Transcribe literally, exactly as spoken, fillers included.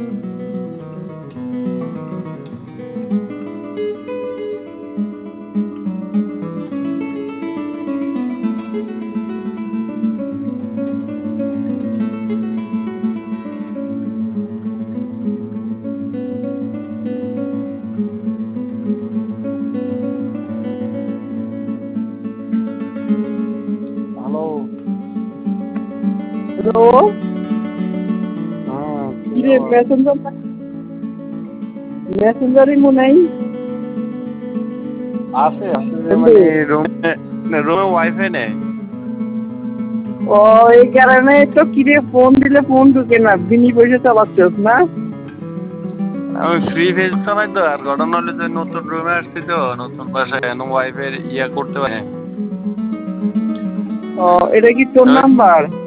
Hello. Hello. হ্যাঁ কি কিরে খবর? প্যাসেঞ্জার প্যাসেঞ্জারই মনে নাই। আছে আছে যে বন্ধু, মানে রুমে রুমে ওয়াইফাই নেই। ও এই কারণে তো কিরে ফোন দিলে ফোন ঢুকে না, বিনি পয়সা চালাচ্ছস না? আমি ফ্রি ফেজ চালাই তো, আর ঘটনা হলো যে নতুন রুমে আসছি তো, নতুন বাসায় ওয়াইফাই ইয়া করতে পারে। ও এটা কি তোর নাম্বার?